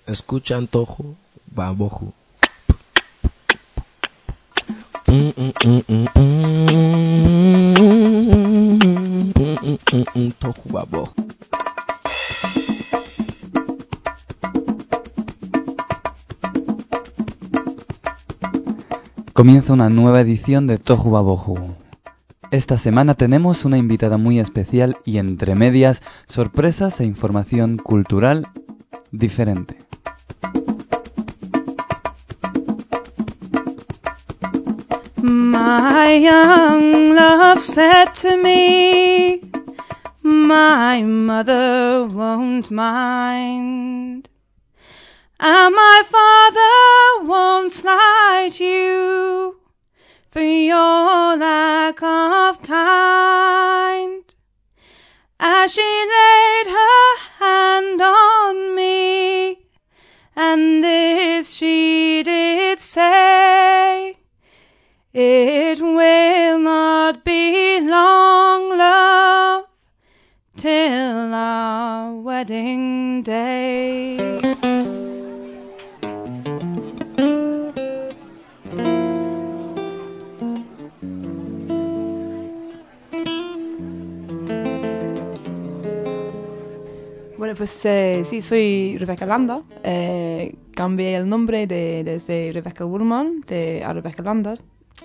Escuchan Tohu Wabohu. Tohu Wabohu. Comienza una nueva edición de Tohu Wabohu. Esta semana tenemos una invitada muy especial y entre medias sorpresas e información cultural diferente. My young love said to me, my mother won't mind, and my father won't slight you for your lack of kind. As she laid her hand on me, and this she did say, it will not be long, love, till our wedding day. Bueno, pues sí, soy Rebecca Landa. Cambié el nombre desde Rebecca Woolman a Rebecca Landa.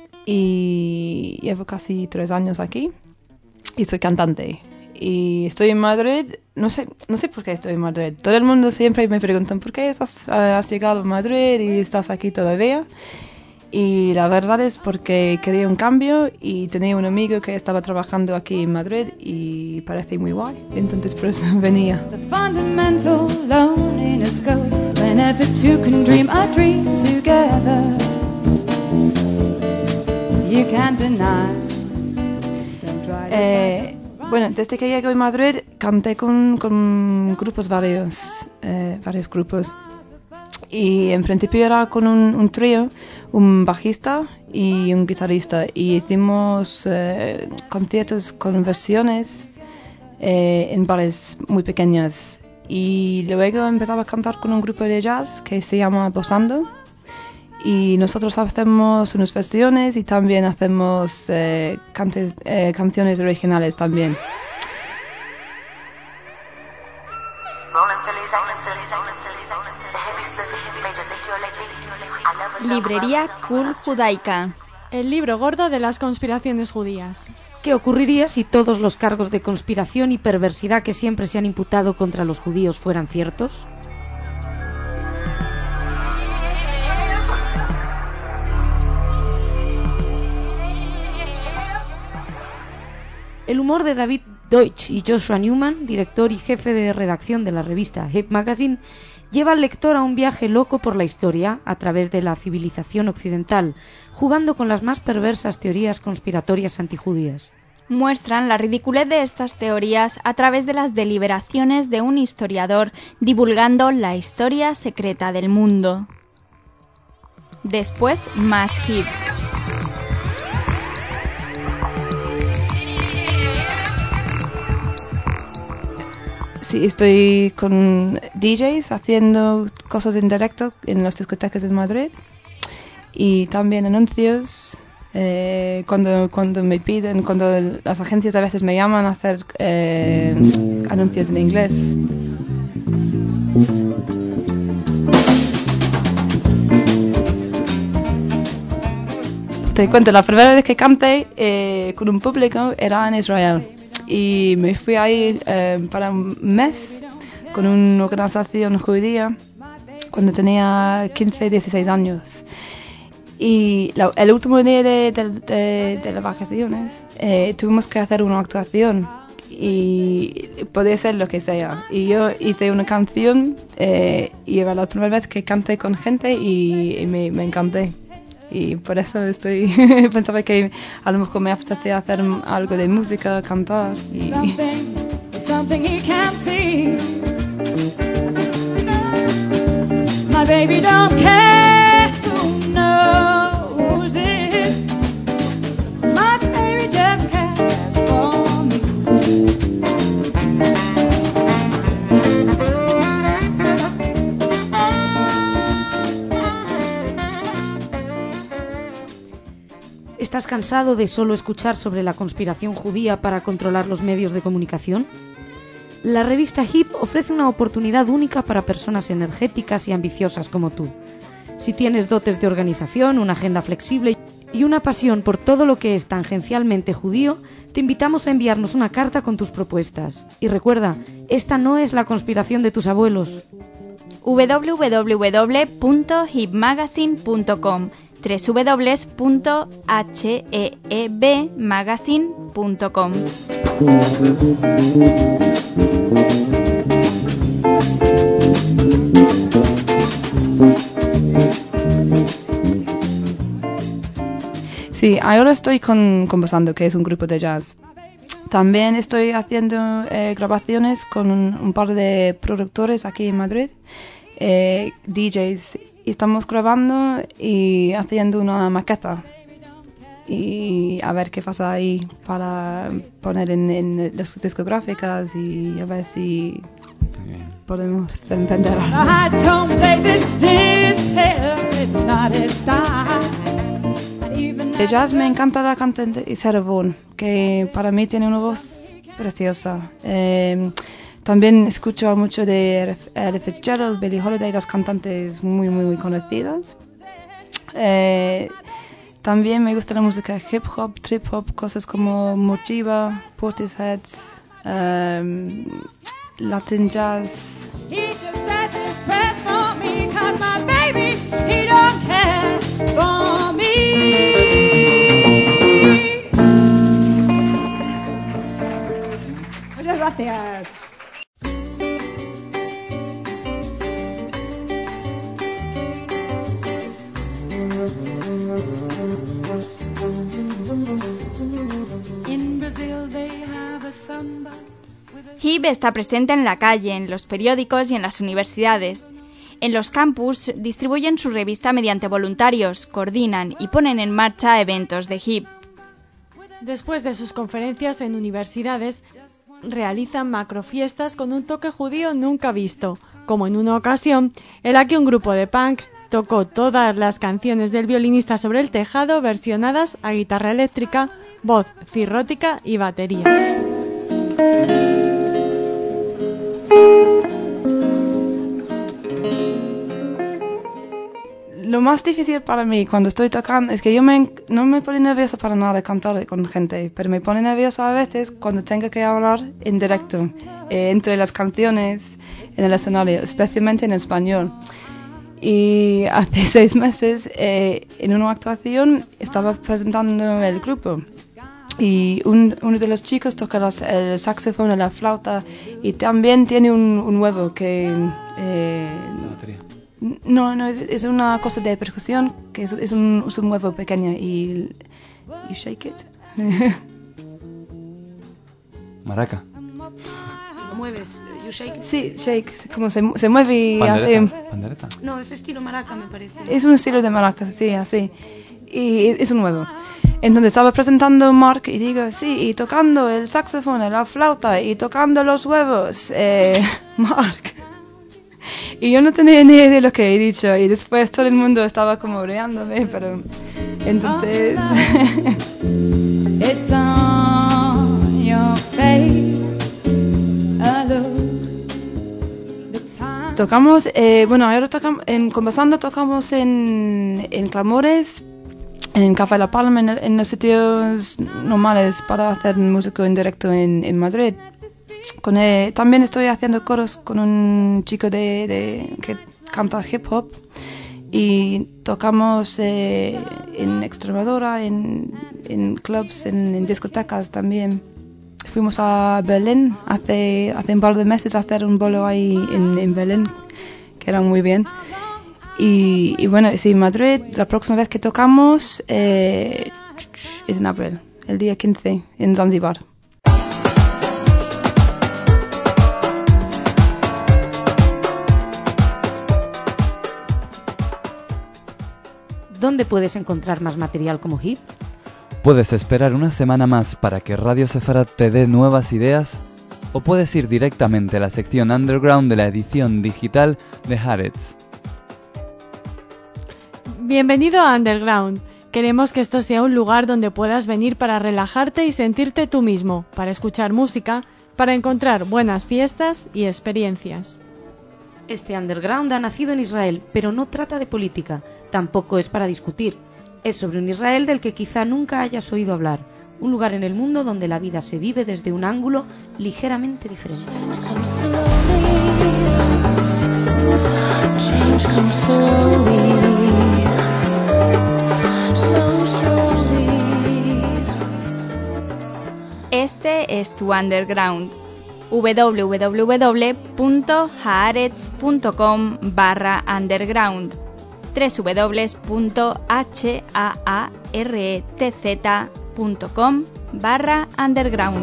Y llevo casi 3 años aquí. Y soy cantante. Y estoy en Madrid. No sé por qué estoy en Madrid. Todo el mundo siempre me pregunta ¿por qué has llegado a Madrid y estás aquí todavía? Y la verdad es porque quería un cambio y tenía un amigo que estaba trabajando aquí en Madrid y parece muy guay. Entonces por eso venía. The fundamental loneliness goes whenever two can dream a dream together. You can't deny. Bueno, desde que llegué a Madrid canté con grupos varios grupos. Y en principio era con un trío, un bajista y un guitarrista. Y hicimos conciertos con versiones en bares muy pequeños. Y luego empezaba a cantar con un grupo de jazz que se llama Bossando. Y nosotros hacemos unas versiones y también hacemos canciones originales también. Librería Cool Judaica. El libro gordo de las conspiraciones judías. ¿Qué ocurriría si todos los cargos de conspiración y perversidad que siempre se han imputado contra los judíos fueran ciertos? El humor de David Deutsch y Joshua Newman, director y jefe de redacción de la revista Hip Magazine, lleva al lector a un viaje loco por la historia a través de la civilización occidental, jugando con las más perversas teorías conspiratorias antijudías. Muestran la ridiculez de estas teorías a través de las deliberaciones de un historiador divulgando la historia secreta del mundo. Después, más hip. Sí, estoy con DJs haciendo cosas en directo en las discotecas de Madrid y también anuncios cuando me piden, cuando las agencias a veces me llaman a hacer anuncios en inglés. Te cuento, la primera vez que canté con un público era en Israel. Y me fui ahí para un mes con una organización judía cuando tenía 15, 16 años. Y el último día de las vacaciones tuvimos que hacer una actuación y podía ser lo que sea. Y yo hice una canción y era la primera vez que canté con gente y me encanté. Y por eso pensaba que a lo mejor me apetecía hacer algo de música, cantar. Something he can't see. My baby don't care who knows it. My baby just cares for me. ¿Estás cansado de solo escuchar sobre la conspiración judía para controlar los medios de comunicación? La revista Hip ofrece una oportunidad única para personas energéticas y ambiciosas como tú. Si tienes dotes de organización, una agenda flexible y una pasión por todo lo que es tangencialmente judío, te invitamos a enviarnos una carta con tus propuestas. Y recuerda, esta no es la conspiración de tus abuelos. www.hipmagazine.com www.heebmagazine.com. Sí, ahora estoy con Conversando, que es un grupo de jazz. También estoy haciendo grabaciones con un par de productores aquí en Madrid, DJs, y estamos grabando y haciendo una maqueta. Y a ver qué pasa ahí para poner en las discográficas y a ver si podemos vender algo. De jazz me encanta la cantante Sarah Vaughan, que para mí tiene una voz preciosa. También escucho mucho de Ella Fitzgerald, Billie Holiday, las cantantes muy conocidas. También me gusta la música hip hop, trip hop, cosas como Mojiba, Portishead, Latin jazz. Muchas gracias. HIP está presente en la calle, en los periódicos y en las universidades. En los campus distribuyen su revista mediante voluntarios, coordinan y ponen en marcha eventos de HIP. Después de sus conferencias en universidades, realizan macrofiestas con un toque judío nunca visto, como en una ocasión en la que un grupo de punk tocó todas las canciones del violinista sobre el tejado versionadas a guitarra eléctrica, voz cirrótica y batería. Lo más difícil para mí cuando estoy tocando es que yo no me pone nerviosa para nada cantar con gente, pero me pone nerviosa a veces cuando tengo que hablar en directo entre las canciones en el escenario, especialmente en español. Y hace 6 meses en una actuación estaba presentando el grupo y uno de los chicos toca el saxofón y la flauta y también tiene un huevo que... La batería. No, es una cosa de percusión que es un huevo pequeño y you shake it. Maraca. Lo mueves, you shake it. Sí, shake, como se mueve y Pandereta. hace... Pandereta. No, es estilo maraca, me parece. Es un estilo de maracas, sí, así. Y es un huevo. Entonces estaba presentando Mark y digo, sí, y tocando el saxofón, la flauta y tocando los huevos, Mark. Y yo no tenía ni idea de lo que he dicho y después todo el mundo estaba como riéndome, pero entonces... It's on your face. Tocamos, ahora tocamos, Conversando tocamos en Clamores, en Café La Palma, en los sitios normales para hacer música en directo en Madrid. También estoy haciendo coros con un chico que canta hip hop y tocamos en Extremadura, en clubs, en discotecas también. Fuimos a Berlín hace un par de meses a hacer un bolo ahí en Berlín, que era muy bien. Y bueno, sí, Madrid, la próxima vez que tocamos es en abril, el día 15, en Zanzíbar. ¿Dónde puedes encontrar más material como HIP? Puedes esperar una semana más para que Radio Sefarat te dé nuevas ideas, o puedes ir directamente a la sección underground de la edición digital de Haaretz. Bienvenido a Underground, Queremos que esto sea un lugar donde puedas venir para relajarte y sentirte tú mismo, para escuchar música, para encontrar buenas fiestas y experiencias. Este underground ha nacido en Israel, pero no trata de política, tampoco es para discutir. Es sobre un Israel del que quizá nunca hayas oído hablar, un lugar en el mundo donde la vida se vive desde un ángulo ligeramente diferente. Este es tu underground. www.haaretz.com/underground www.haaretz.com/underground.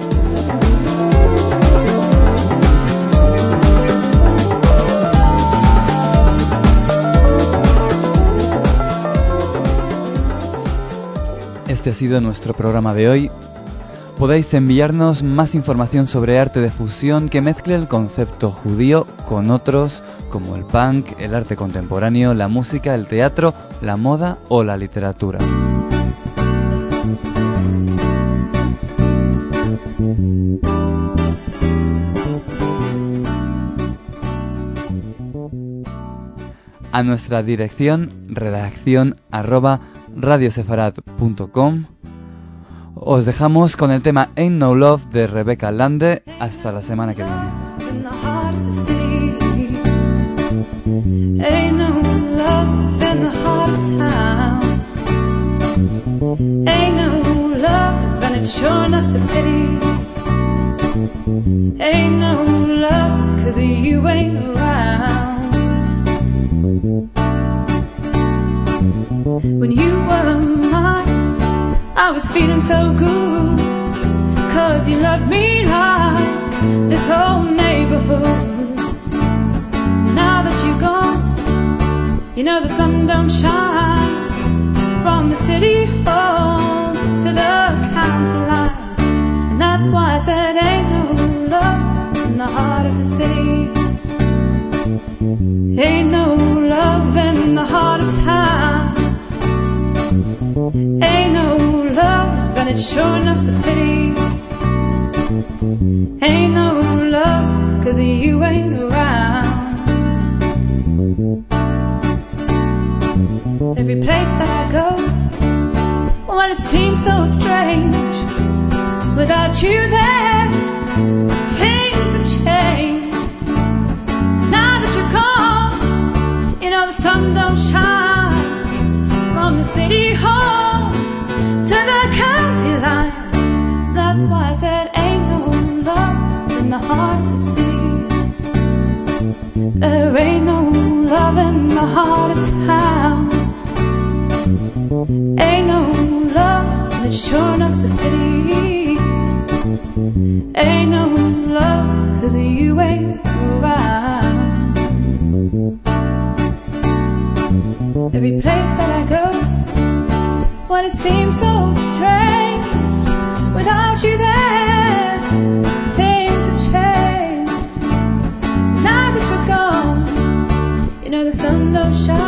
Este ha sido nuestro programa de hoy. Podéis enviarnos más información sobre arte de fusión que mezcle el concepto judío con otros como el punk, el arte contemporáneo, la música, el teatro, la moda o la literatura. A nuestra dirección redaccion@radiosefarad.com. Os dejamos con el tema Ain't No Love de Rebecca Lande. Hasta la semana que viene. Ain't no love in the heart of town. Ain't no love, and it sure enough a pity. Ain't no love, 'cause you ain't around. When you were mine, I was feeling so good, 'cause you loved me like this whole neighborhood. Now that you're gone, you know the sun don't shine from the city hall to the county line. And that's why I said ain't no love in the heart of the city. Ain't no love in the heart of town. Ain't no love, and it sure enough's a pity. Ain't no love, 'cause you ain't around. Every place that I go, well, it seems so strange. Without you there, things have changed. Now that you're gone, you know the sun don't shine from the city hall to the county line. That's why I said ain't no love in the heart of the city. There ain't no love in the heart of town. Ain't no love, and it sure enough's a pity. Ain't no love, 'cause you ain't around. Every place that I go, well, it seems so strange. Without you there, things have changed. Now that you're gone, you know the sun don't shine